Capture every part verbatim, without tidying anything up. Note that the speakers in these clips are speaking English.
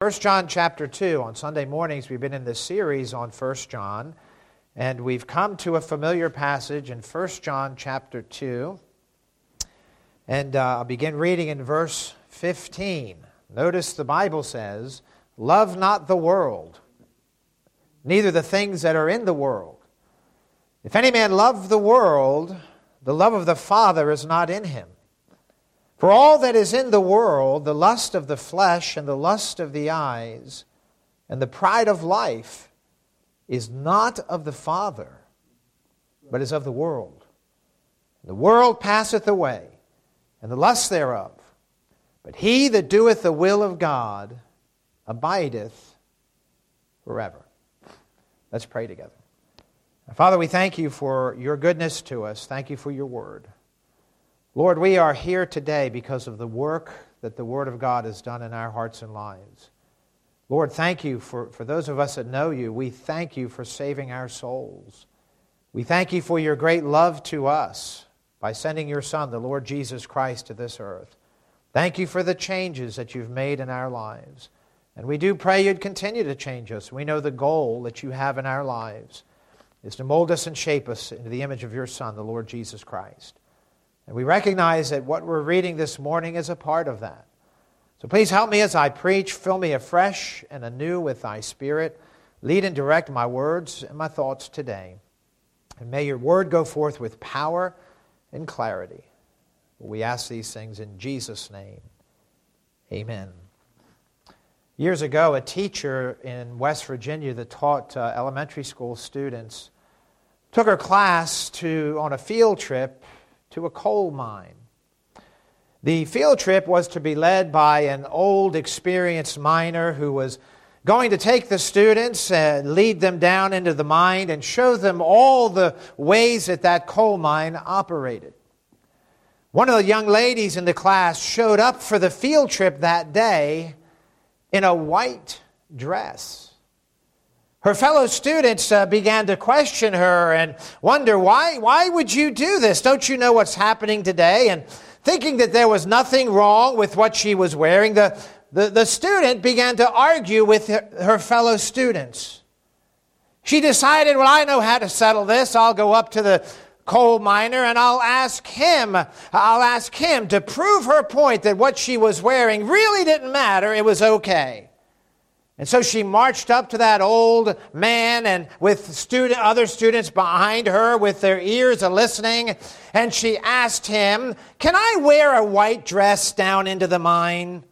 First John chapter two. On Sunday mornings, we've been in this series on First John, and we've come to a familiar passage in First John chapter two. And uh, I'll begin reading in verse fifteen. Notice the Bible says, "Love not the world, neither the things that are in the world. If any man love the world, the love of the Father is not in him. For all that is in the world, the lust of the flesh and the lust of the eyes and the pride of life is not of the Father, but is of the world. The world passeth away, and the lust thereof. But he that doeth the will of God abideth forever." Let's pray together. Father, we thank you for your goodness to us. Thank you for your word. Lord, we are here today because of the work that the Word of God has done in our hearts and lives. Lord, thank you for, for those of us that know you. We thank you for saving our souls. We thank you for your great love to us by sending your Son, the Lord Jesus Christ, to this earth. Thank you for the changes that you've made in our lives. And we do pray you'd continue to change us. We know the goal that you have in our lives is to mold us and shape us into the image of your Son, the Lord Jesus Christ. And we recognize that what we're reading this morning is a part of that. So please help me as I preach. Fill me afresh and anew with thy Spirit. Lead and direct my words and my thoughts today. And may your word go forth with power and clarity. We ask these things in Jesus' name. Amen. Years ago, a teacher in West Virginia that taught uh, elementary school students took her class to on a field trip to a coal mine. The field trip was to be led by an old, experienced miner who was going to take the students and lead them down into the mine and show them all the ways that that coal mine operated. One of the young ladies in the class showed up for the field trip that day in a white dress. Her fellow students uh, began to question her and wonder, why, why would you do this? Don't you know what's happening today? And thinking that there was nothing wrong with what she was wearing, the, the, the student began to argue with her, her fellow students. She decided, well, I know how to settle this. I'll go up to the coal miner and I'll ask him, I'll ask him to prove her point that what she was wearing really didn't matter. It was okay. And so she marched up to that old man and with student, other students behind her with their ears a-listening, and she asked him, "Can I wear a white dress down into the mine?"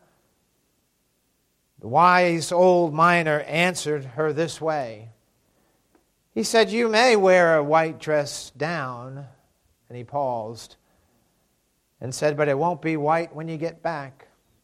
The wise old miner answered her this way. He said, "You may wear a white dress down." And he paused and said, "But it won't be white when you get back."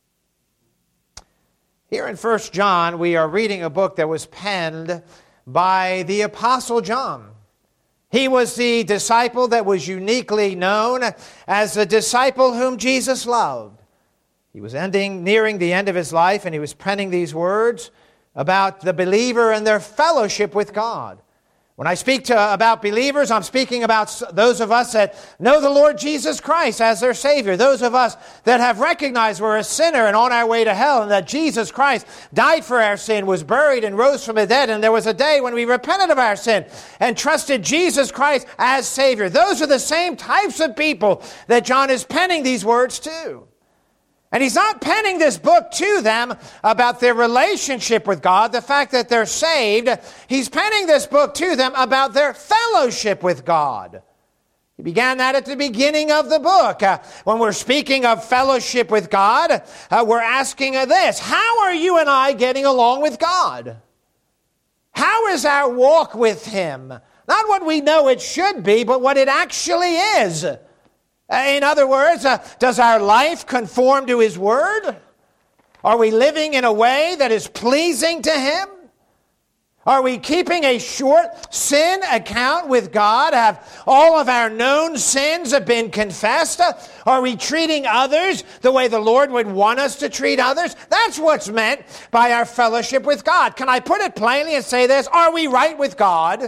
Here in First John, we are reading a book that was penned by the Apostle John. He was the disciple that was uniquely known as the disciple whom Jesus loved. He was ending, nearing the end of his life, and he was penning these words about the believer and their fellowship with God. When I speak to, about believers, I'm speaking about those of us that know the Lord Jesus Christ as their Savior. Those of us that have recognized we're a sinner and on our way to hell, and that Jesus Christ died for our sin, was buried and rose from the dead, and there was a day when we repented of our sin and trusted Jesus Christ as Savior. Those are the same types of people that John is penning these words to. And he's not penning this book to them about their relationship with God, the fact that they're saved. He's penning this book to them about their fellowship with God. He began that at the beginning of the book. Uh, when we're speaking of fellowship with God, uh, we're asking uh, this: how are you and I getting along with God? How is our walk with Him? Not what we know it should be, but what it actually is. In other words, uh, does our life conform to His Word? Are we living in a way that is pleasing to Him? Are we keeping a short sin account with God? Have all of our known sins have been confessed? Are we treating others the way the Lord would want us to treat others? That's what's meant by our fellowship with God. Can I put it plainly and say this? Are we right with God?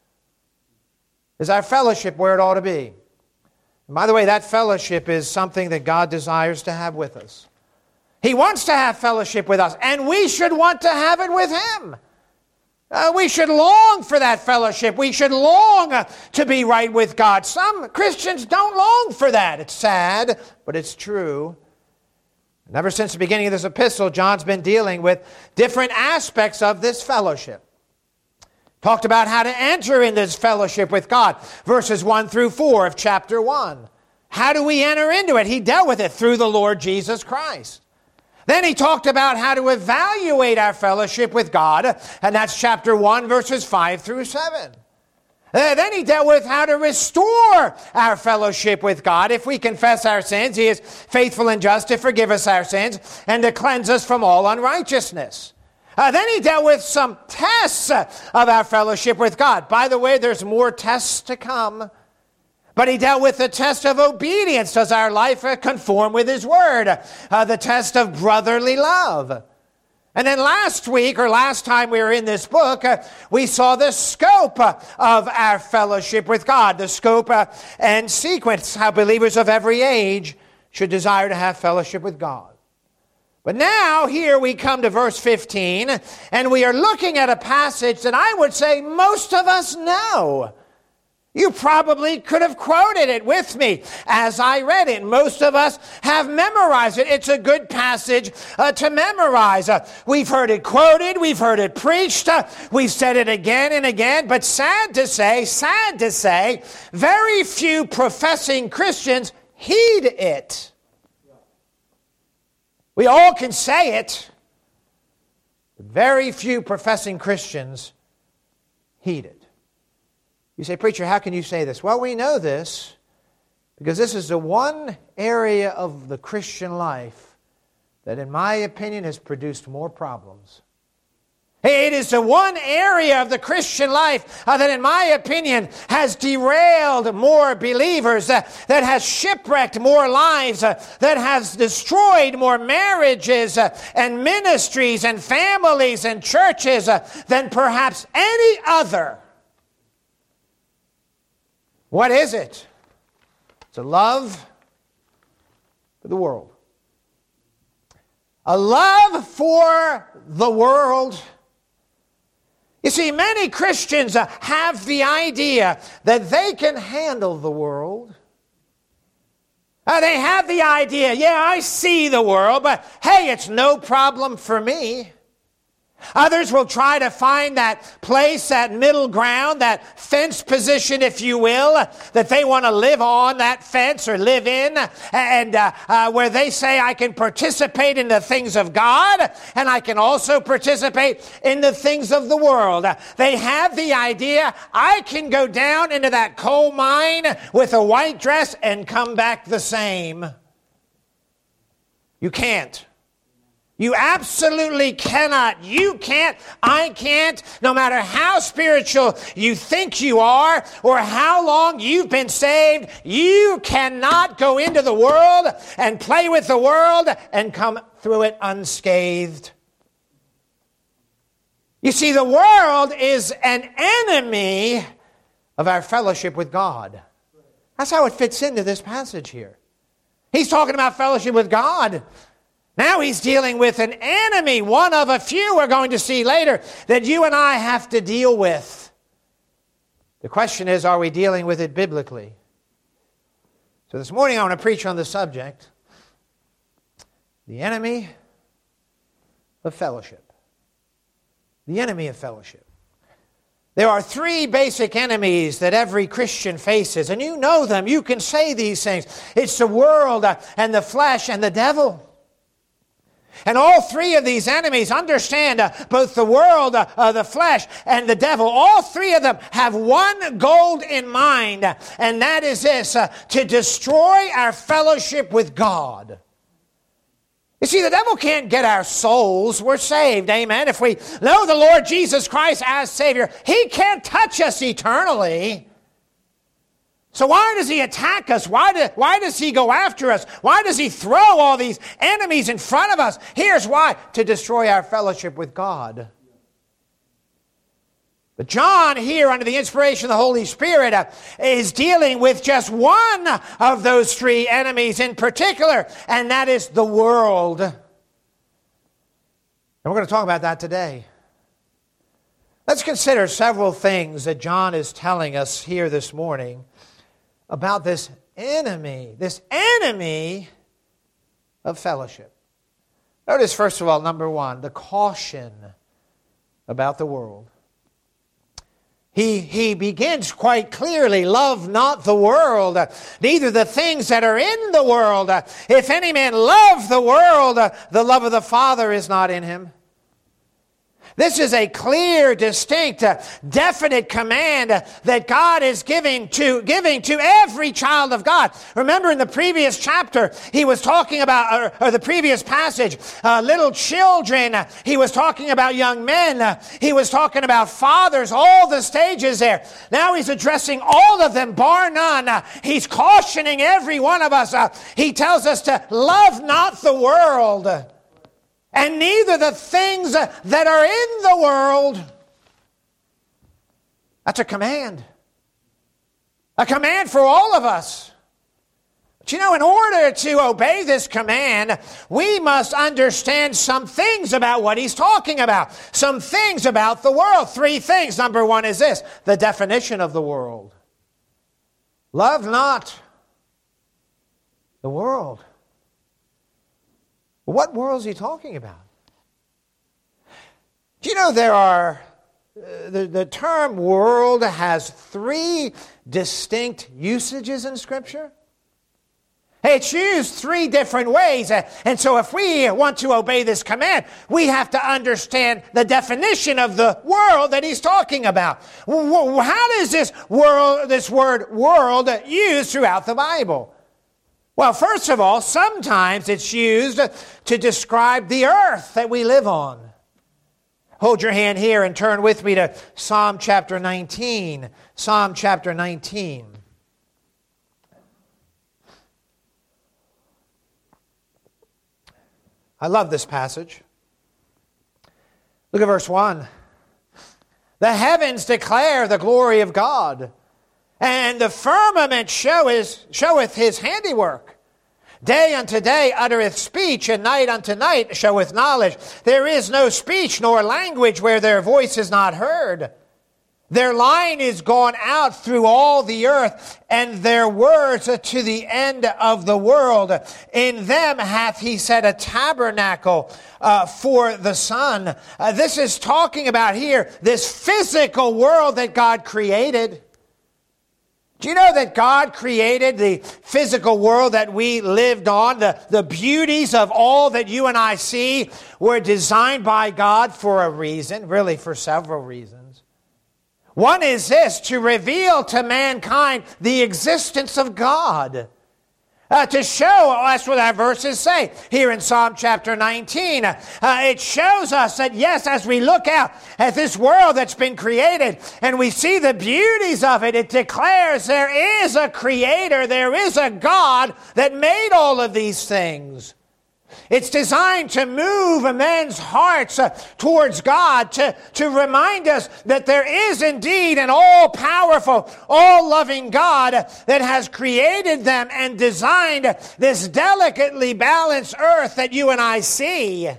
Is our fellowship where it ought to be? And by the way, that fellowship is something that God desires to have with us. He wants to have fellowship with us, and we should want to have it with him. Uh, we should long for that fellowship. We should long uh, to be right with God. Some Christians don't long for that. It's sad, but it's true. And ever since the beginning of this epistle, John's been dealing with different aspects of this fellowship. Talked about how to enter in this fellowship with God. Verses one through four of chapter one. How do we enter into it? He dealt with it through the Lord Jesus Christ. Then he talked about how to evaluate our fellowship with God, and that's chapter one, verses five through seven. Uh, then he dealt with how to restore our fellowship with God. If we confess our sins, he is faithful and just to forgive us our sins and to cleanse us from all unrighteousness. Uh, then he dealt with some tests uh, of our fellowship with God. By the way, there's more tests to come. But he dealt with the test of obedience. Does our life uh, conform with his word? Uh, the test of brotherly love. And then last week, or last time we were in this book, uh, we saw the scope uh, of our fellowship with God. The scope uh, and sequence, how believers of every age should desire to have fellowship with God. But now, here we come to verse fifteen, and we are looking at a passage that I would say most of us know. You probably could have quoted it with me as I read it. Most of us have memorized it. It's a good passage uh, to memorize. Uh, we've heard it quoted. We've heard it preached. Uh, we've said it again and again. But sad to say, sad to say, very few professing Christians heed it. We all can say it, but very few professing Christians heed it. You say, preacher, how can you say this? Well, we know this because this is the one area of the Christian life that, in my opinion, has produced more problems. It is the one area of the Christian life uh, that, in my opinion, has derailed more believers, uh, that has shipwrecked more lives, uh, that has destroyed more marriages uh, and ministries and families and churches uh, than perhaps any other. What is it? It's a love for the world. A love for the world. You see, many Christians uh, have the idea that they can handle the world. Uh, they have the idea, yeah, I see the world, but hey, it's no problem for me. Others will try to find that place, that middle ground, that fence position, if you will, that they want to live on, that fence or live in, and uh, uh, where they say, I can participate in the things of God, and I can also participate in the things of the world. They have the idea, I can go down into that coal mine with a white dress and come back the same. You can't. You absolutely cannot. You can't. I can't. No matter how spiritual you think you are or how long you've been saved, you cannot go into the world and play with the world and come through it unscathed. You see, the world is an enemy of our fellowship with God. That's how it fits into this passage here. He's talking about fellowship with God. Now he's dealing with an enemy, one of a few we're going to see later, that you and I have to deal with. The question is, are we dealing with it biblically? So this morning I want to preach on the subject, the enemy of fellowship. The enemy of fellowship. There are three basic enemies that every Christian faces, and you know them. You can say these things. It's the world uh, and the flesh and the devil. And all three of these enemies, understand, uh, both the world, uh, uh, the flesh, and the devil, all three of them have one goal in mind, uh, and that is this, uh, to destroy our fellowship with God. You see, the devil can't get our souls. We're saved, amen? If we know the Lord Jesus Christ as Savior, He can't touch us eternally. So why does he attack us? Why, do, why does he go after us? Why does he throw all these enemies in front of us? Here's why: to destroy our fellowship with God. But John here, under the inspiration of the Holy Spirit, uh, is dealing with just one of those three enemies in particular, and that is the world. And we're going to talk about that today. Let's consider several things that John is telling us here this morning about this enemy, this enemy of fellowship. Notice, first of all, number one, the caution about the world. He, he begins quite clearly, love not the world, neither the things that are in the world. If any man love the world, the love of the Father is not in him. This is a clear, distinct, uh, definite command uh, that God is giving to giving to every child of God. Remember in the previous chapter, he was talking about, or, or the previous passage, uh, little children. Uh, he was talking about young men. Uh, he was talking about fathers, all the stages there. Now he's addressing all of them, bar none. Uh, he's cautioning every one of us. Uh, he tells us to love not the world, and neither the things that are in the world. That's a command. A command for all of us. But you know, in order to obey this command, we must understand some things about what he's talking about. Some things about the world. Three things. Number one is this: the definition of the world. Love not the world. What world is he talking about? Do you know there are, uh, the, the term world has three distinct usages in Scripture? Hey, it's used three different ways. Uh, and so if we want to obey this command, we have to understand the definition of the world that he's talking about. How does this world, this word world used throughout the Bible? Well, first of all, sometimes it's used to describe the earth that we live on. Hold your hand here and turn with me to Psalm chapter nineteen. Psalm chapter nineteen. I love this passage. Look at verse one. The heavens declare the glory of God, and the firmament showeth, showeth his handiwork. Day unto day uttereth speech, and night unto night showeth knowledge. There is no speech nor language where their voice is not heard. Their line is gone out through all the earth, and their words to the end of the world. In them hath he set a tabernacle uh, for the sun. Uh, this is talking about here this physical world that God created. Do you know that God created the physical world that we lived on? The, the beauties of all that you and I see were designed by God for a reason, really for several reasons. One is this: to reveal to mankind the existence of God. Uh, to show, that's what that verses say here in Psalm chapter nineteen. Uh, it shows us that, yes, as we look out at this world that's been created and we see the beauties of it, it declares there is a creator, there is a God that made all of these things. It's designed to move men's hearts uh, towards God, to, to remind us that there is indeed an all-powerful, all-loving God that has created them and designed this delicately balanced earth that you and I see.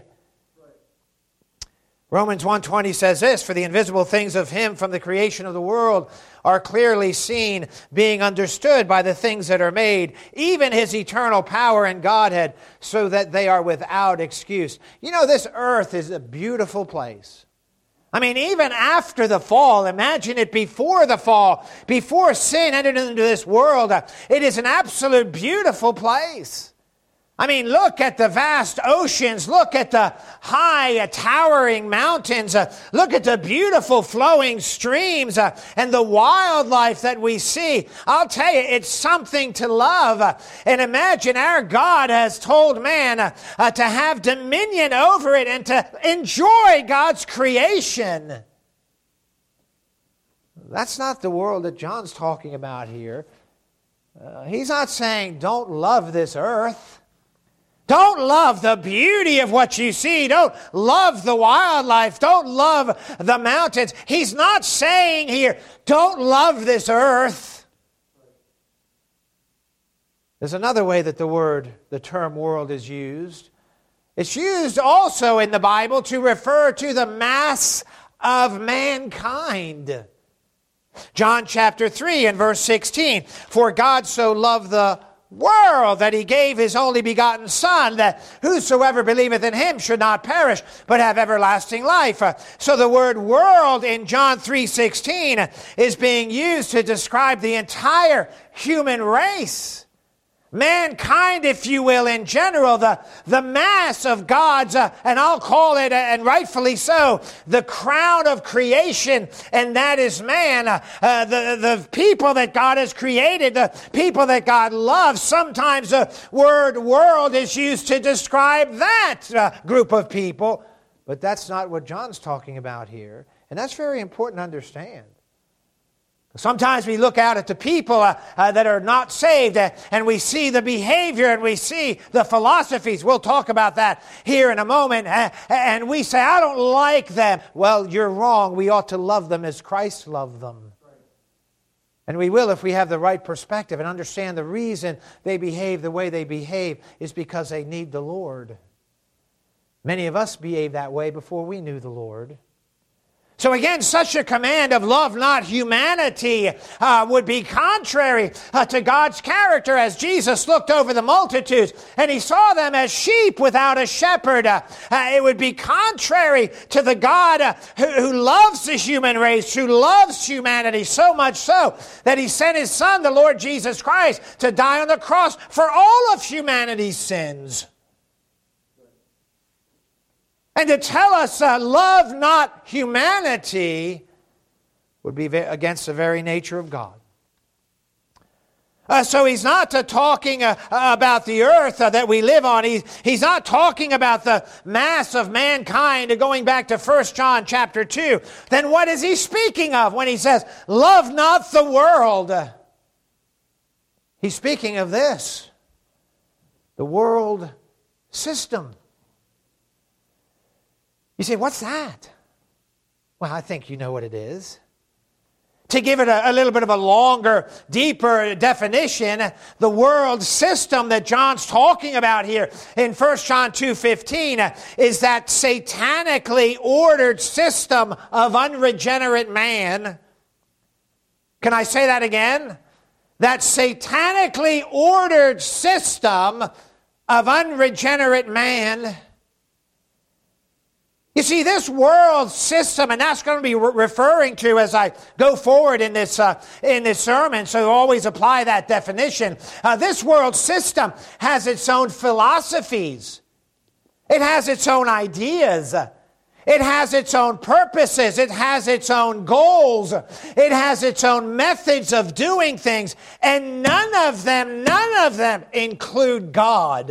Romans one twenty says this: for the invisible things of him from the creation of the world are clearly seen, being understood by the things that are made, even his eternal power and Godhead, so that they are without excuse. You know, this earth is a beautiful place. I mean, even after the fall, imagine it before the fall, before sin entered into this world, it is an absolute beautiful place. I mean, look at the vast oceans. Look at the high, uh, towering mountains. Uh, look at the beautiful flowing streams uh, and the wildlife that we see. I'll tell you, it's something to love. Uh, and imagine our God has told man uh, uh, to have dominion over it and to enjoy God's creation. That's not the world that John's talking about here. Uh, he's not saying don't love this earth. Don't love the beauty of what you see. Don't love the wildlife. Don't love the mountains. He's not saying here, don't love this earth. There's another way that the word, the term world is used. It's used also in the Bible to refer to the mass of mankind. John chapter three and verse sixteen, for God so loved the world that he gave his only begotten Son, that whosoever believeth in him should not perish, but have everlasting life. Uh, so the word world in John three sixteen is being used to describe the entire human race. Mankind, if you will, in general, the, the mass of God's, uh, and I'll call it, uh, and rightfully so, the crown of creation, and that is man. Uh, uh, the, the people that God has created, the people that God loves. Sometimes the word world is used to describe that uh, group of people, but that's not what John's talking about here, and that's very important to understand. Sometimes we look out at the people uh, uh, that are not saved uh, and we see the behavior and we see the philosophies. We'll talk about that here in a moment. Uh, and we say, I don't like them. Well, you're wrong. We ought to love them as Christ loved them. And we will if we have the right perspective and understand the reason they behave the way they behave is because they need the Lord. Many of us behaved that way before we knew the Lord. So again, such a command of love not humanity uh, would be contrary uh, to God's character, as Jesus looked over the multitudes and he saw them as sheep without a shepherd. Uh, uh, it would be contrary to the God uh, who, who loves the human race, who loves humanity so much so that he sent his Son, the Lord Jesus Christ, to die on the cross for all of humanity's sins. And to tell us uh, love not humanity would be against the very nature of God. Uh, so he's not uh, talking uh, about the earth uh, that we live on. He's, he's not talking about the mass of mankind. Going back to First John chapter two. Then what is he speaking of when he says, love not the world? He's speaking of this, the world system. You say, what's that? Well, I think you know what it is. To give it a, a little bit of a longer, deeper definition, the world system that John's talking about here in First John two fifteen is that satanically ordered system of unregenerate man. Can I say that again? That satanically ordered system of unregenerate man. You see, this world system, and that's going to be re- referring to as I go forward in this uh, in this sermon, so always apply that definition. Uh, this world system has its own philosophies. It has its own ideas. It has its own purposes. It has its own goals. It has its own methods of doing things. And none of them, none of them include God.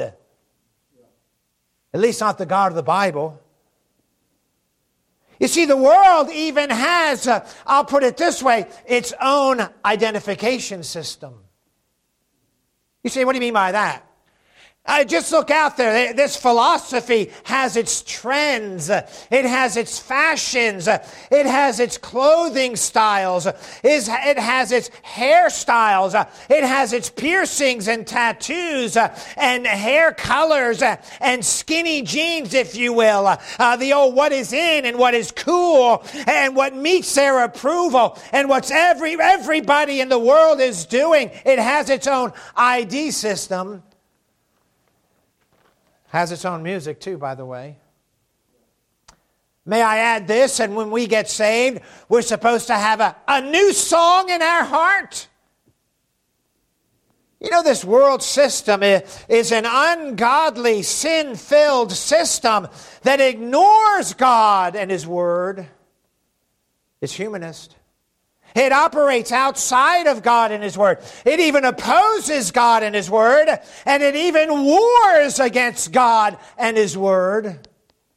At least not the God of the Bible. You see, the world even has, uh, I'll put it this way, its own identification system. You say, what do you mean by that? Uh, just look out there. This philosophy has its trends. It has its fashions. It has its clothing styles. It has its hairstyles. It has its piercings and tattoos and hair colors and skinny jeans, if you will. Uh, the old what is in and what is cool and what meets their approval and what's every everybody in the world is doing. It has its own I D system. Has its own music too, by the way. May I add this, and when we get saved, we're supposed to have a, a new song in our heart. You know, this world system is an ungodly, sin-filled system that ignores God and His Word. It's humanist. It operates outside of God and His Word. It even opposes God and His Word, and it even wars against God and His Word.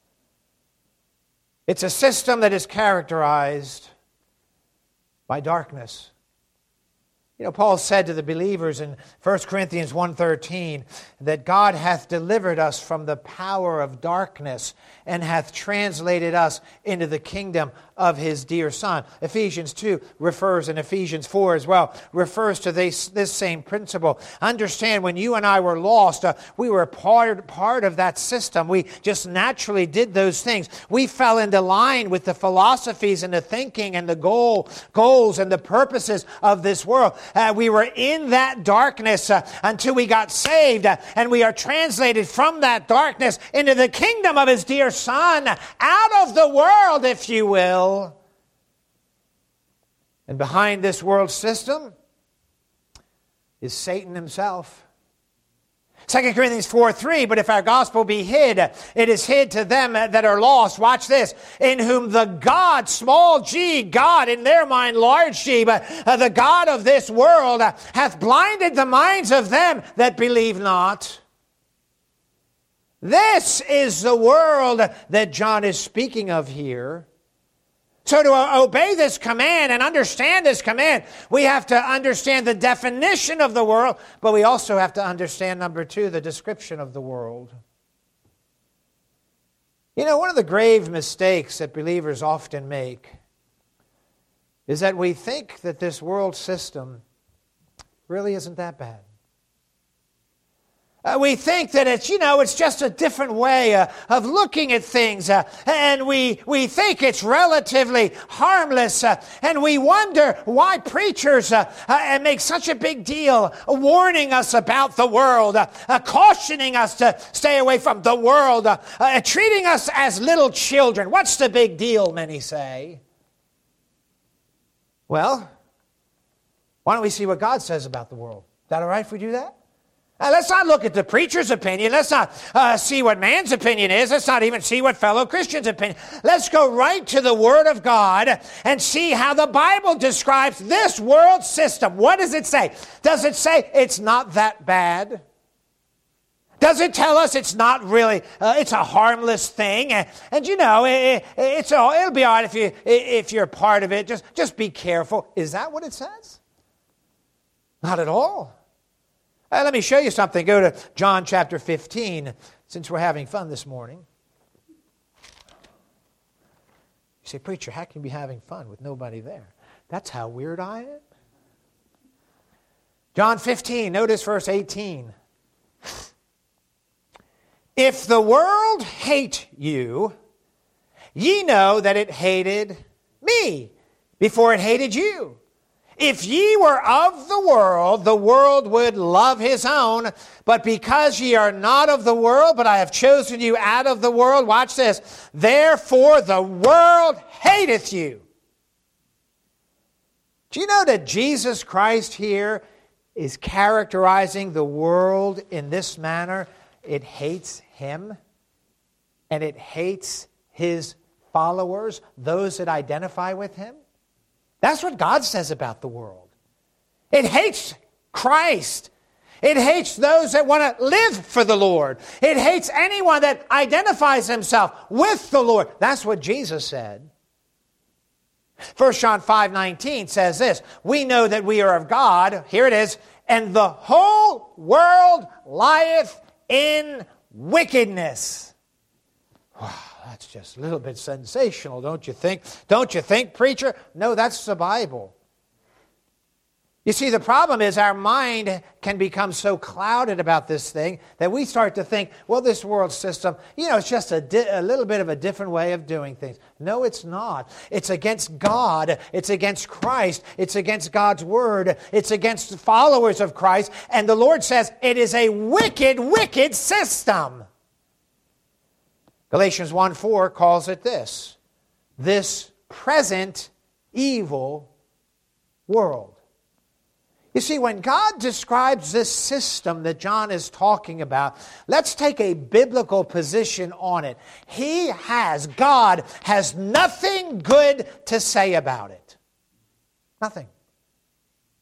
It's a system that is characterized by darkness. You know, Paul said to the believers in First Corinthians one thirteen that God hath delivered us from the power of darkness and hath translated us into the kingdom of His dear Son. Ephesians two refers, and Ephesians four as well, refers to this, this same principle. Understand, when you and I were lost, uh, we were part, part of that system. We just naturally did those things. We fell into line with the philosophies and the thinking and the goal, goals and the purposes of this world. Uh, we were in that darkness uh, until we got saved, uh, and we are translated from that darkness into the kingdom of His dear Son, out of the world, if you will. And behind this world system is Satan himself. Second Corinthians four three, but if our gospel be hid, it is hid to them that are lost. Watch this. In whom the God, small g, God, in their mind, large G, but uh, the God of this world uh, hath blinded the minds of them that believe not. This is the world that John is speaking of here. So to obey this command and understand this command, we have to understand the definition of the world, but we also have to understand, number two, the description of the world. You know, one of the grave mistakes that believers often make is that we think that this world system really isn't that bad. Uh, we think that it's, you know, it's just a different way uh, of looking at things. Uh, and we, we think it's relatively harmless. Uh, and we wonder why preachers uh, uh, make such a big deal warning us about the world, uh, uh, cautioning us to stay away from the world, uh, uh, treating us as little children. What's the big deal, many say? Well, why don't we see what God says about the world? Is that all right if we do that? Uh, let's not look at the preacher's opinion. Let's not uh, see what man's opinion is. Let's not even see what fellow Christians' opinion. Let's go right to the Word of God and see how the Bible describes this world system. What does it say? Does it say it's not that bad? Does it tell us it's not really, uh, it's a harmless thing? And, and you know, it, it's all, it'll be all right if, you, if you're part of it. Just, just be careful. Is that what it says? Not at all. Uh, let me show you something. Go to John chapter fifteen, since we're having fun this morning. You say, preacher, how can you be having fun with nobody there? That's how weird I am. John fifteen, notice verse eighteen. If the world hate you, ye know that it hated me before it hated you. If ye were of the world, the world would love his own. But because ye are not of the world, but I have chosen you out of the world, watch this, therefore the world hateth you. Do you know that Jesus Christ here is characterizing the world in this manner? It hates him, and it hates his followers, those that identify with him. That's what God says about the world. It hates Christ. It hates those that want to live for the Lord. It hates anyone that identifies himself with the Lord. That's what Jesus said. First John five nineteen says this, we know that we are of God, here it is, and the whole world lieth in wickedness. Wow. That's just a little bit sensational, don't you think? Don't you think, preacher? No, that's the Bible. You see, the problem is our mind can become so clouded about this thing that we start to think, well, this world system, you know, it's just a, di- a little bit of a different way of doing things. No, it's not. It's against God. It's against Christ. It's against God's Word. It's against the followers of Christ. And the Lord says it is a wicked, wicked system. Galatians one four calls it this, this present evil world. You see, when God describes this system that John is talking about, let's take a biblical position on it. He has, God has nothing good to say about it. Nothing.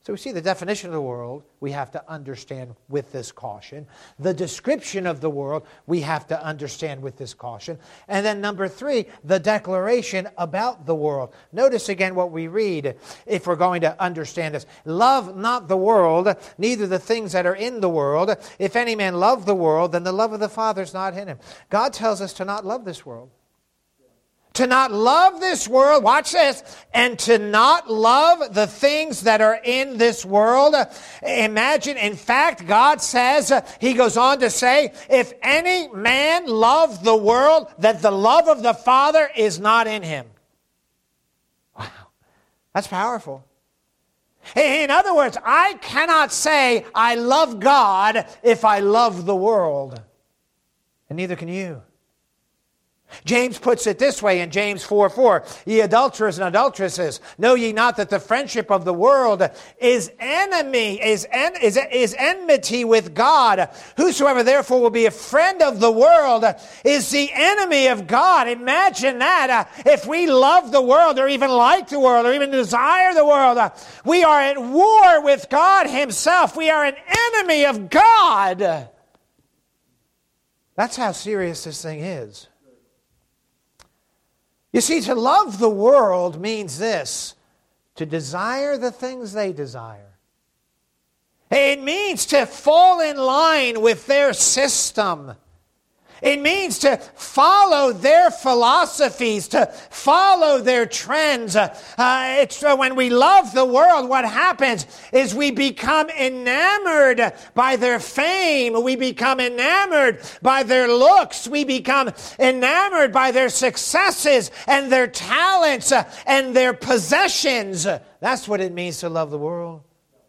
So we see the definition of the world we have to understand with this caution. The description of the world we have to understand with this caution. And then number three, the declaration about the world. Notice again what we read if we're going to understand this. Love not the world, neither the things that are in the world. If any man love the world, then the love of the Father is not in him. God tells us to not love this world. To not love this world, watch this, and to not love the things that are in this world. Imagine, in fact, God says, He goes on to say, if any man love the world, that the love of the Father is not in him. Wow, that's powerful. In other words, I cannot say I love God if I love the world. And neither can you. James puts it this way in James four four, ye adulterers and adulteresses, know ye not that the friendship of the world is enemy, is, en, is, is enmity with God? Whosoever therefore will be a friend of the world is the enemy of God. Imagine that. Uh, if we love the world or even like the world or even desire the world, uh, we are at war with God Himself. We are an enemy of God. That's how serious this thing is. You see, to love the world means this, to desire the things they desire. It means to fall in line with their system. It means to follow their philosophies, to follow their trends. Uh, it's uh, when we love the world, what happens is we become enamored by their fame. We become enamored by their looks. We become enamored by their successes and their talents uh, and their possessions. That's what it means to love the world.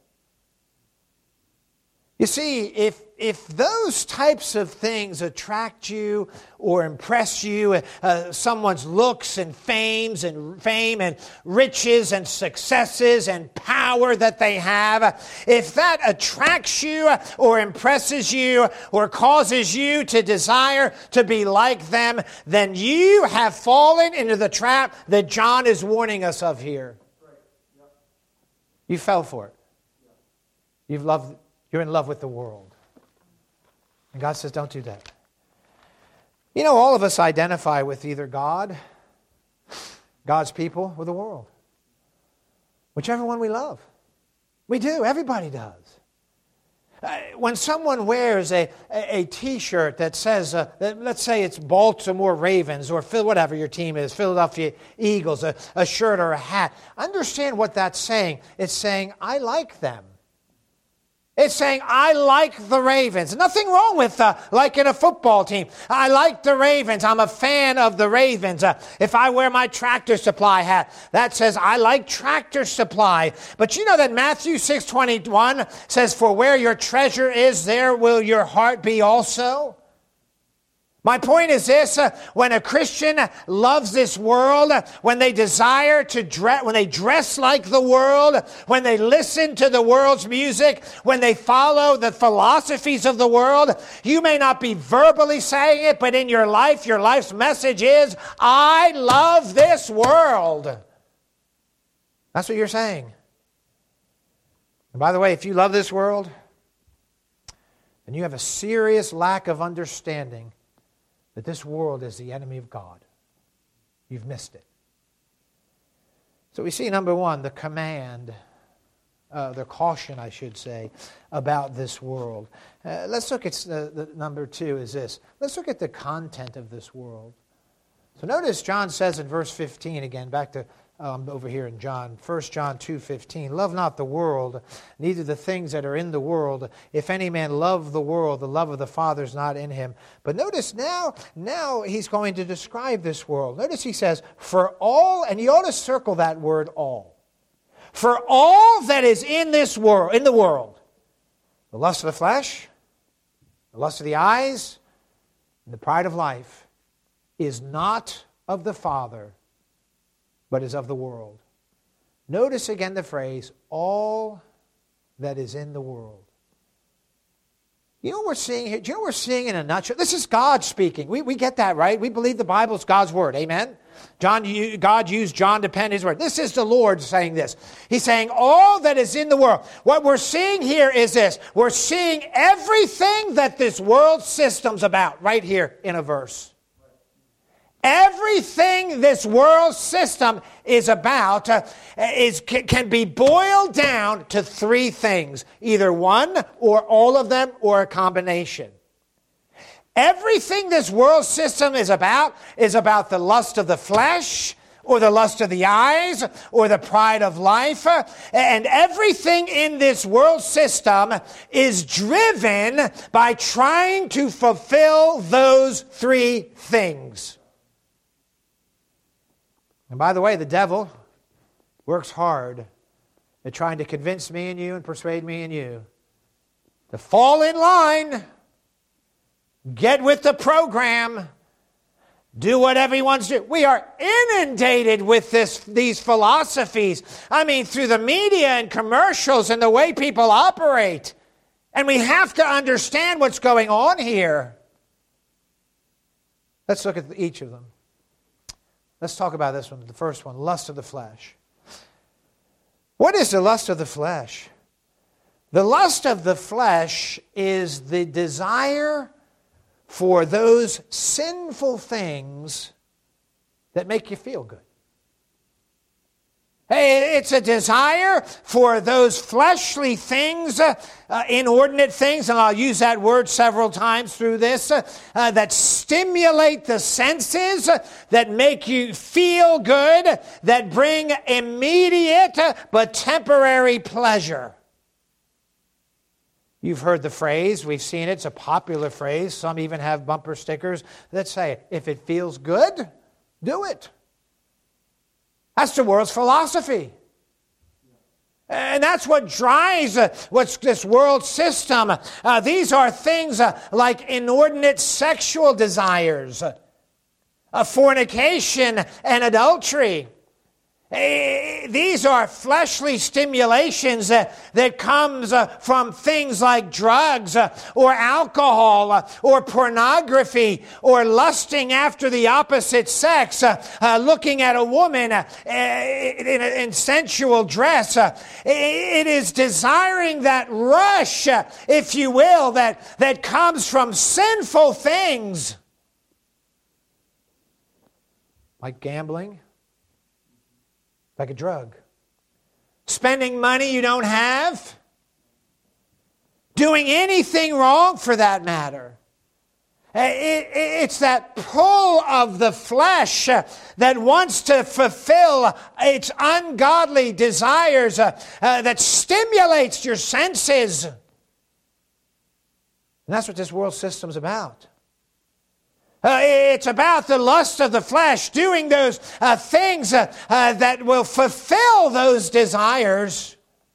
You see, if if those types of things attract you or impress you, uh, someone's looks and fames and fame and riches and successes and power that they have, if that attracts you or impresses you or causes you to desire to be like them, then you have fallen into the trap that John is warning us of here. You fell for it. You've loved, you're in love with the world. And God says, don't do that. You know, all of us identify with either God, God's people, or the world. Whichever one we love. We do. Everybody does. Uh, when someone wears a, a, a T-shirt that says, uh, that, let's say it's Baltimore Ravens or Phil, whatever your team is, Philadelphia Eagles, a, a shirt or a hat, understand what that's saying. It's saying, I like them. It's saying, I like the Ravens. Nothing wrong with uh, liking a football team. I like the Ravens. I'm a fan of the Ravens. Uh, if I wear my Tractor Supply hat, that says, I like Tractor Supply. But you know that Matthew six twenty-one says, for where your treasure is, there will your heart be also? My point is this, uh, when a Christian loves this world, uh, when they desire to dress, when they dress like the world, when they listen to the world's music, when they follow the philosophies of the world, you may not be verbally saying it, but in your life, your life's message is, I love this world. That's what you're saying. And by the way, if you love this world, then you have a serious lack of understanding that this world is the enemy of God. You've missed it. So we see, number one, the command, uh, the caution, I should say, about this world. Uh, let's look at, uh, the number two is this. Let's look at the content of this world. So notice John says in verse fifteen, again, back to um, over here in John, First John two fifteen, love not the world, neither the things that are in the world. If any man love the world, the love of the Father is not in him. But notice now, now he's going to describe this world. Notice he says, for all, and you ought to circle that word all. For all that is in this world, in the world, the lust of the flesh, the lust of the eyes, and the pride of life, is not of the Father, but is of the world. Notice again the phrase, all that is in the world. You know what we're seeing here? Do you know what we're seeing in a nutshell? This is God speaking. We, we get that, right? We believe the Bible is God's word. Amen? John, God used John to pen his word. This is the Lord saying this. He's saying all that is in the world. What we're seeing here is this. We're seeing everything that this world system's about right here in a verse. Everything this world system is about uh, is can be boiled down to three things. Either one or all of them or a combination. Everything this world system is about is about the lust of the flesh or the lust of the eyes or the pride of life. And everything in this world system is driven by trying to fulfill those three things. And by the way, the devil works hard at trying to convince me and you and persuade me and you to fall in line, get with the program, do what everyone's doing. We are inundated with this, these philosophies. I mean, through the media and commercials and the way people operate. And we have to understand what's going on here. Let's look at each of them. Let's talk about this one, the first one, lust of the flesh. What is the lust of the flesh? The lust of the flesh is the desire for those sinful things that make you feel good. Hey, it's a desire for those fleshly things, uh, uh, inordinate things, and I'll use that word several times through this, uh, uh, that stimulate the senses, uh, that make you feel good, that bring immediate uh, but temporary pleasure. You've heard the phrase, we've seen it, it's a popular phrase. Some even have bumper stickers that say, if it feels good, do it. That's the world's philosophy. And that's what drives uh, what's this world system. Uh, these are things uh, like inordinate sexual desires, uh, fornication and adultery. Uh, these are fleshly stimulations uh, that comes uh, from things like drugs uh, or alcohol uh, or pornography or lusting after the opposite sex, uh, uh, looking at a woman uh, in, in sensual dress. Uh, it is desiring that rush, uh, if you will, that, that comes from sinful things like gambling. Like a drug. Spending money you don't have. Doing anything wrong for that matter. It, it, it's that pull of the flesh that wants to fulfill its ungodly desires, uh, uh, that stimulates your senses. And that's what this world system's about. Uh, it's about the lust of the flesh, doing those uh, things uh, uh, that will fulfill those desires.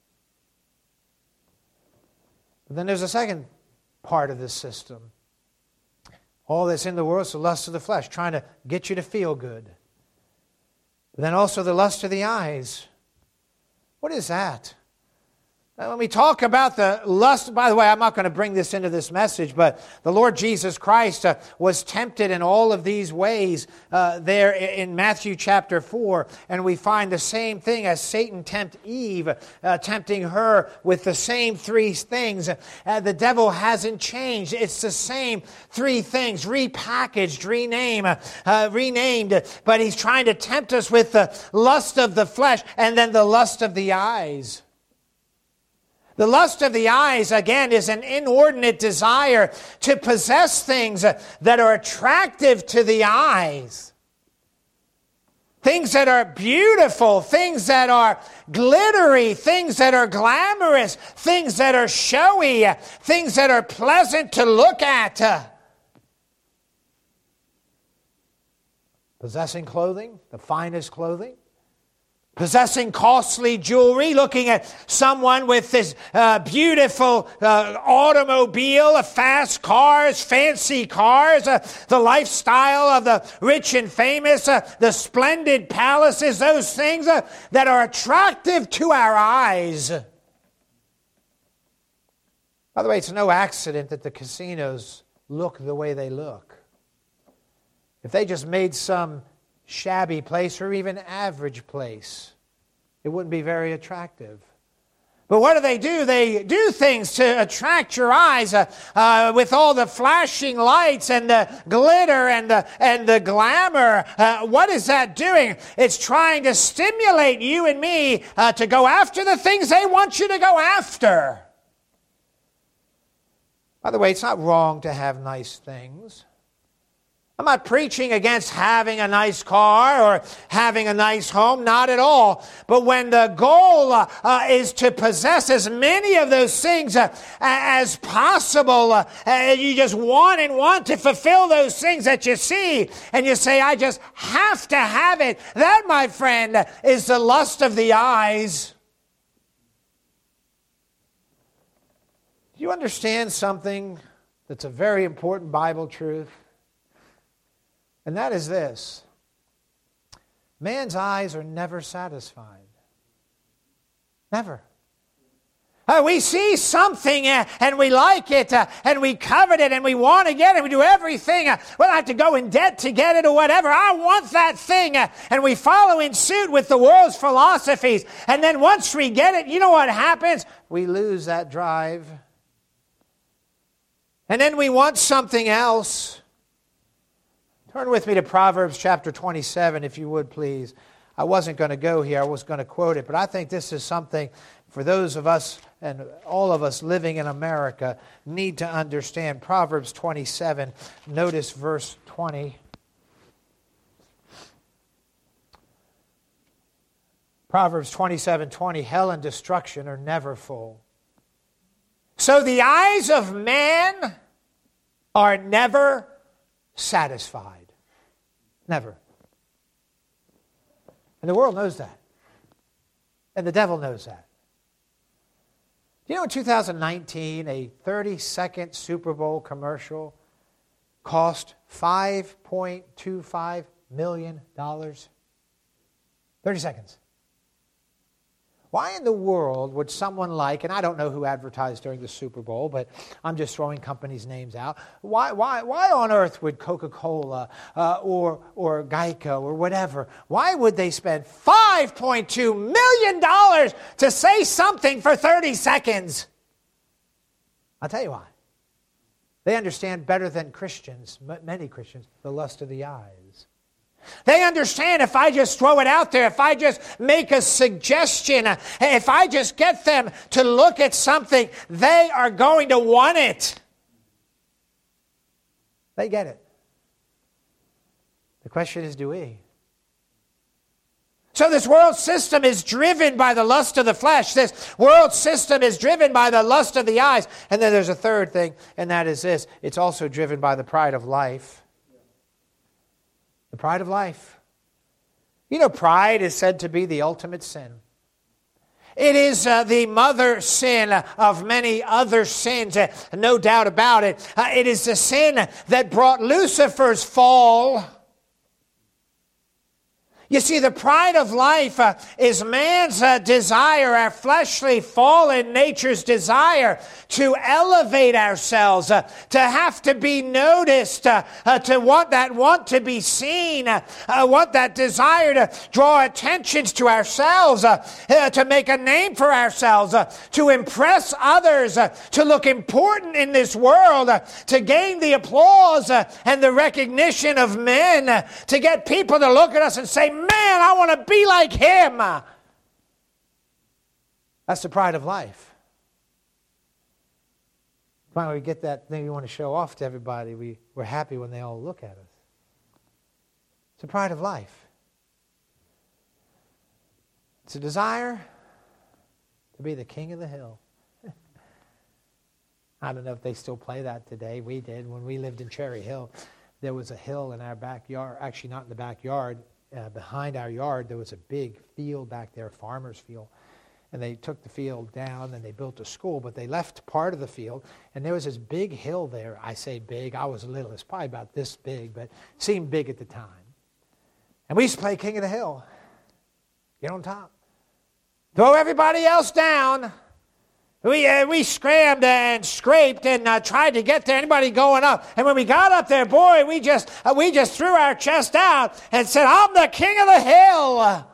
But then there's a second part of this system. All that's in the world is the lust of the flesh, trying to get you to feel good. But then also the lust of the eyes. What is that? When we talk about the lust, by the way, I'm not going to bring this into this message, but the Lord Jesus Christ uh, was tempted in all of these ways uh, there in Matthew chapter four, and we find the same thing as Satan tempted Eve, uh, tempting her with the same three things. Uh, the devil hasn't changed. It's the same three things, repackaged, renamed, uh, renamed, but he's trying to tempt us with the lust of the flesh and then the lust of the eyes. The lust of the eyes, again, is an inordinate desire to possess things that are attractive to the eyes. Things that are beautiful, things that are glittery, things that are glamorous, things that are showy, things that are pleasant to look at. Possessing clothing, the finest clothing. Possessing costly jewelry, looking at someone with this uh, beautiful uh, automobile, fast cars, fancy cars, uh, the lifestyle of the rich and famous, uh, the splendid palaces, those things uh, that are attractive to our eyes. By the way, it's no accident that the casinos look the way they look. If they just made some shabby place or even average place, it wouldn't be very attractive. But what do they do? They do things to attract your eyes uh, uh, with all the flashing lights and the glitter and the, and the glamour. Uh, what is that doing? It's trying to stimulate you and me uh, to go after the things they want you to go after. By the way, it's not wrong to have nice things. I'm not preaching against having a nice car or having a nice home, not at all. But when the goal uh, uh, is to possess as many of those things uh, as possible, uh, uh, you just want and want to fulfill those things that you see, and you say, I just have to have it. That, my friend, is the lust of the eyes. Do you understand something that's a very important Bible truth? And that is this: man's eyes are never satisfied. Never. Uh, we see something uh, and we like it uh, and we covet it and we want to get it. We do everything. Uh, we don't have to go in debt to get it or whatever. I want that thing. Uh, and we follow in suit with the world's philosophies. And then once we get it, you know what happens? We lose that drive. And then we want something else. Turn with me to Proverbs chapter twenty-seven, if you would, please. I wasn't going to go here. I was going to quote it. But I think this is something for those of us and all of us living in America need to understand. Proverbs twenty-seven, notice verse twenty. Proverbs twenty-seven twenty, hell and destruction are never full. So the eyes of man are never satisfied. Never. And the world knows that. And the devil knows that. Do you know in two thousand nineteen, a thirty-second Super Bowl commercial cost five point two five million dollars? thirty seconds. Why in the world would someone like, and I don't know who advertised during the Super Bowl, but I'm just throwing companies' names out. Why, why, why on earth would Coca-Cola uh, or, or Geico or whatever, why would they spend five point two million dollars to say something for thirty seconds? I'll tell you why. They understand better than Christians, many Christians, the lust of the eyes. They understand if I just throw it out there, if I just make a suggestion, if I just get them to look at something, they are going to want it. They get it. The question is, do we? So this world system is driven by the lust of the flesh. This world system is driven by the lust of the eyes. And then there's a third thing, and that is this. It's also driven by the pride of life. The pride of life. You know, pride is said to be the ultimate sin. It is uh, the mother sin of many other sins, uh, no doubt about it. Uh, it is the sin that brought Lucifer's fall. You see, the pride of life uh, is man's uh, desire, our fleshly, fallen nature's desire to elevate ourselves, uh, to have to be noticed, uh, uh, to want that want to be seen, uh, uh, want that desire to draw attentions to ourselves, uh, uh, to make a name for ourselves, uh, to impress others, uh, to look important in this world, uh, to gain the applause uh, and the recognition of men, uh, to get people to look at us and say, man, I want to be like him. That's the pride of life. Finally, we get that thing we want to show off to everybody. We, we're happy when they all look at us. It's the pride of life. It's a desire to be the king of the hill. I don't know if they still play that today. We did. When we lived in Cherry Hill, there was a hill in our backyard. Actually, not in the backyard. Uh, behind our yard, there was a big field back there, a farmer's field. And they took the field down and they built a school, but they left part of the field. And there was this big hill there. I say big. I was little. It's probably about this big, but it seemed big at the time. And we used to play King of the Hill. Get on top. Throw everybody else down. We uh, we scrammed and scraped and uh, tried to get there. Anybody going up? And when we got up there, boy, we just uh, we just threw our chest out and said, "I'm the king of the hill."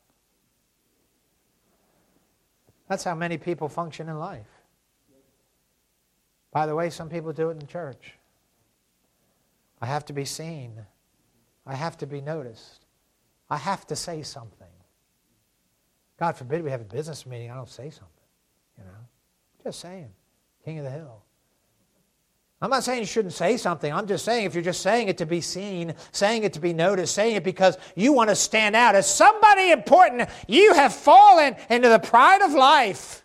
That's how many people function in life. By the way, some people do it in church. I have to be seen. I have to be noticed. I have to say something. God forbid we have a business meeting, I don't say something. You know, just saying. King of the hill. I'm not saying you shouldn't say something. I'm just saying if you're just saying it to be seen, saying it to be noticed, saying it because you want to stand out as somebody important, you have fallen into the pride of life.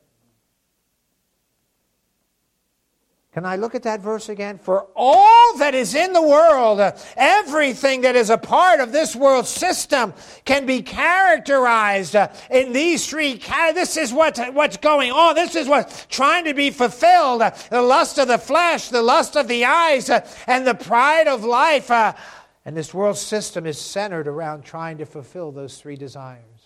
Can I look at that verse again? For all that is in the world, everything that is a part of this world system can be characterized in these three categories. This is what, what's going on. This is what's trying to be fulfilled. The lust of the flesh, the lust of the eyes, and the pride of life. And this world system is centered around trying to fulfill those three desires.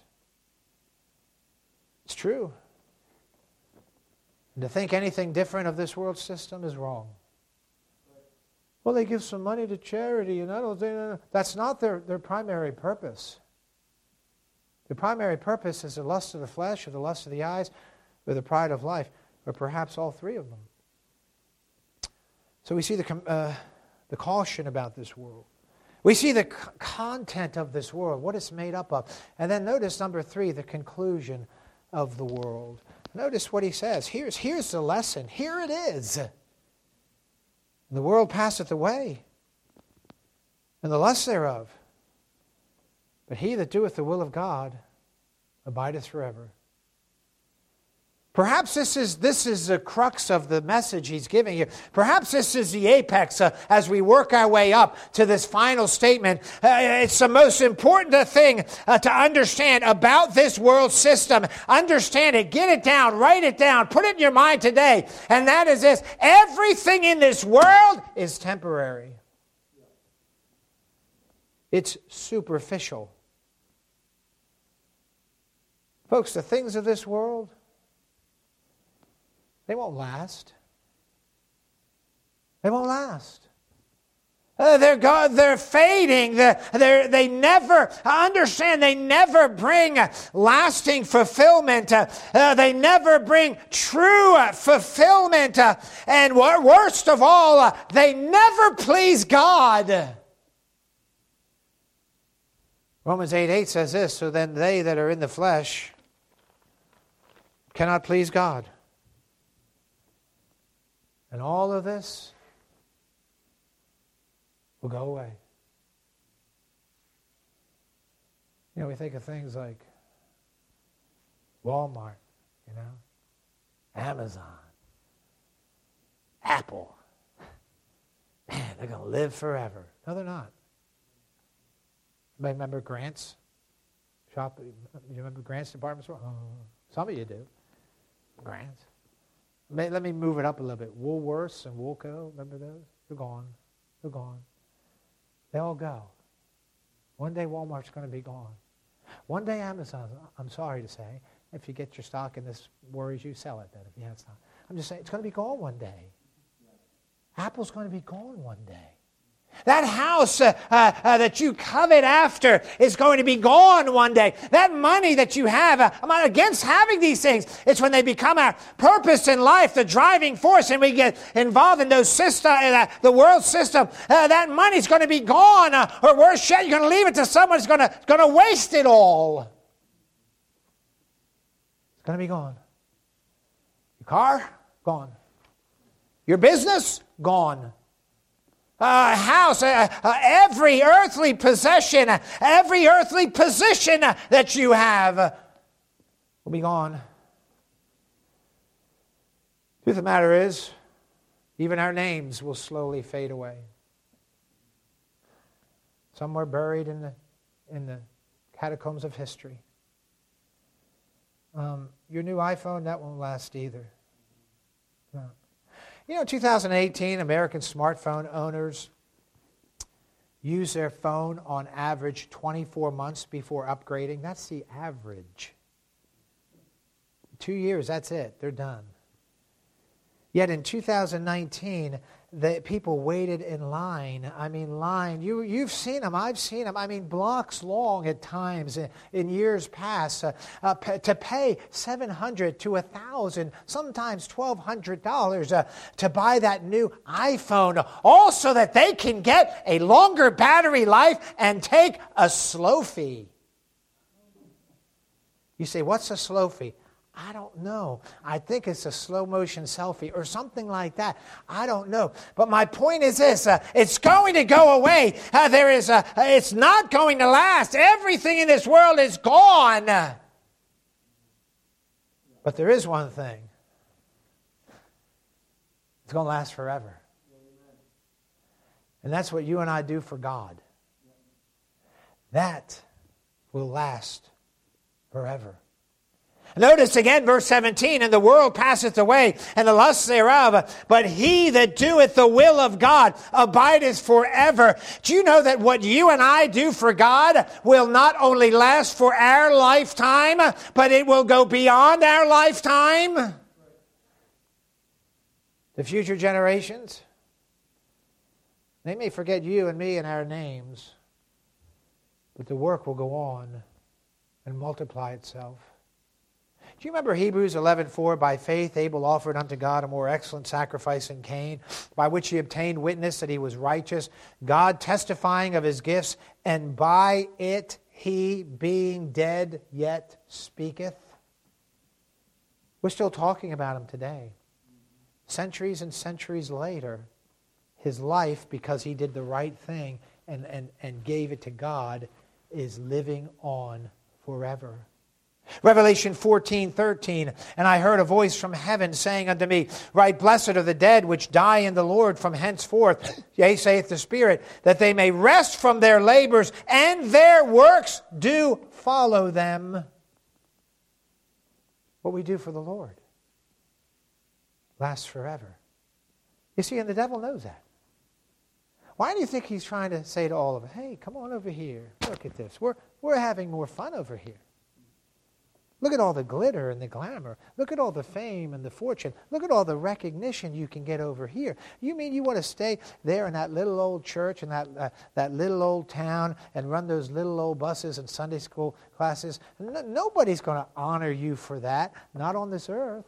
It's true. And to think anything different of this world system is wrong. Well, they give some money to charity, and I don't think that's not their, their primary purpose. The primary purpose is the lust of the flesh, or the lust of the eyes, or the pride of life, or perhaps all three of them. So we see the uh, the caution about this world. We see the c- content of this world, what it's made up of. And then notice number three, the conclusion of the world. Notice what he says. Here's, here's the lesson. Here it is. The world passeth away, and the lust thereof. But he that doeth the will of God abideth forever. Perhaps this is this is the crux of the message he's giving here. Perhaps this is the apex uh, as we work our way up to this final statement. Uh, it's the most important thing uh, to understand about this world system. Understand it, get it down, write it down, put it in your mind today. And that is this: everything in this world is temporary. It's superficial. Folks, the things of this world, they won't last. They won't last. Uh, they're go- they're fading. They're, they're, they never, understand, they never bring lasting fulfillment. Uh, uh, they never bring true fulfillment. Uh, and wor- worst of all, uh, they never please God. Romans eight eight says this, so then they that are in the flesh cannot please God. And all of this will go away. You know, we think of things like Walmart, you know, Amazon, Apple. Man, they're going to live forever. No, they're not. Anybody remember Grant's shop? You remember Grant's department store? Oh, some of you do. Grant's. Let me move it up a little bit. Woolworths and Woolco, remember those? They're gone. They're gone. They all go. One day Walmart's going to be gone. One day Amazon, I'm sorry to say, if you get your stock and this worries you, sell it then if you have stock. I'm just saying, it's going to be gone one day. Apple's going to be gone one day. That house uh, uh, uh, that you covet after is going to be gone one day. That money that you have, uh, I'm not against having these things. It's when they become our purpose in life, the driving force, and we get involved in those system, uh, the world system. Uh, that money's going to be gone, uh, or worse yet, you're going to leave it to someone who's going to going to waste it all. It's going to be gone. Your car, gone. Your business, gone. A uh, house, uh, uh, every earthly possession, uh, every earthly position uh, that you have uh, will be gone. Truth of the matter is, even our names will slowly fade away. Somewhere buried in the in the catacombs of history. Um, your new iPhone, that won't last either. No. You know, two thousand eighteen, American smartphone owners use their phone on average twenty-four months before upgrading. That's the average. Two years, that's it. They're done. Yet in two thousand nineteen, the people waited in line. I mean, line. You, you've seen them. I've seen them. I mean, blocks long at times in, in years past uh, uh, p- to pay seven hundred to one thousand, sometimes twelve hundred dollars uh, to buy that new iPhone, all so that they can get a longer battery life and take a slow fee. You say, what's a slow fee? I don't know. I think it's a slow motion selfie or something like that. I don't know. But my point is this. Uh, it's going to go away. Uh, there is a, it's not going to last. Everything in this world is gone. But there is one thing. It's going to last forever. And that's what you and I do for God. That will last forever. Notice again verse seventeen, and the world passeth away, and the lusts thereof, but he that doeth the will of God abideth forever. Do you know that what you and I do for God will not only last for our lifetime, but it will go beyond our lifetime? The future generations, they may forget you and me and our names, but the work will go on and multiply itself. Do you remember Hebrews eleven four? By faith Abel offered unto God a more excellent sacrifice than Cain, by which he obtained witness that he was righteous, God testifying of his gifts, and by it he, being dead, yet speaketh. We're still talking about him today. Centuries and centuries later, his life, because he did the right thing and, and, and gave it to God, is living on forever. Revelation fourteen thirteen, and I heard a voice from heaven saying unto me, Right, blessed are the dead which die in the Lord from henceforth, yea, saith the Spirit, that they may rest from their labors, and their works do follow them. What we do for the Lord lasts forever. You see, and the devil knows that. Why do you think he's trying to say to all of us, hey, come on over here, look at this. We're, we're having more fun over here. Look at all the glitter and the glamour. Look at all the fame and the fortune. Look at all the recognition you can get over here. You mean you want to stay there in that little old church in that, uh, that little old town and run those little old buses and Sunday school classes? No, nobody's going to honor you for that, not on this earth.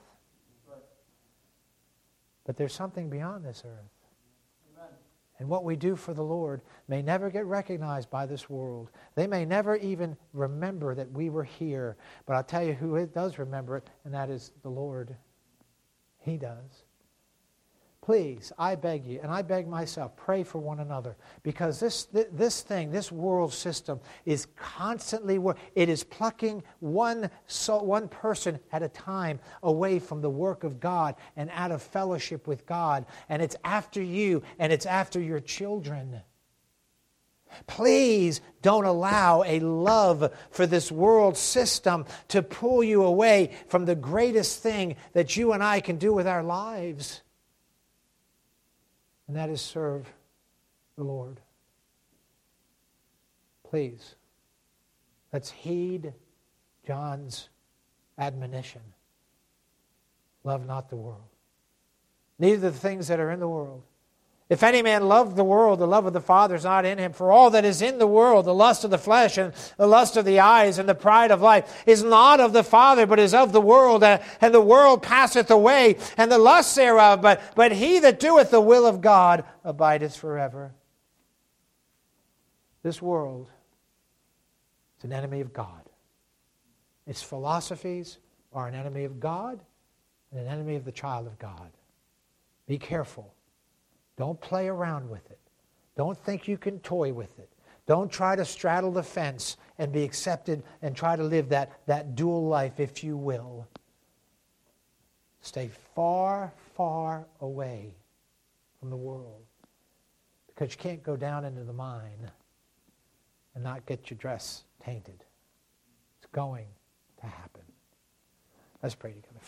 But there's something beyond this earth. And what we do for the Lord may never get recognized by this world. They may never even remember that we were here. But I'll tell you who does remember it, and that is the Lord. He does. Please, I beg you, and I beg myself, pray for one another. Because this this thing, this world system, is constantly, it is plucking one, soul, one person at a time away from the work of God and out of fellowship with God. And it's after you, and it's after your children. Please don't allow a love for this world system to pull you away from the greatest thing that you and I can do with our lives. And that is serve the Lord. Please, let's heed John's admonition. Love not the world, neither the things that are in the world. If any man love the world, the love of the Father is not in him. For all that is in the world, the lust of the flesh and the lust of the eyes and the pride of life, is not of the Father, but is of the world. And the world passeth away, and the lust thereof. But, but he that doeth the will of God abideth forever. This world is an enemy of God. Its philosophies are an enemy of God and an enemy of the child of God. Be careful. Don't play around with it. Don't think you can toy with it. Don't try to straddle the fence and be accepted and try to live that, that dual life, if you will. Stay far, far away from the world, because you can't go down into the mine and not get your dress tainted. It's going to happen. Let's pray together.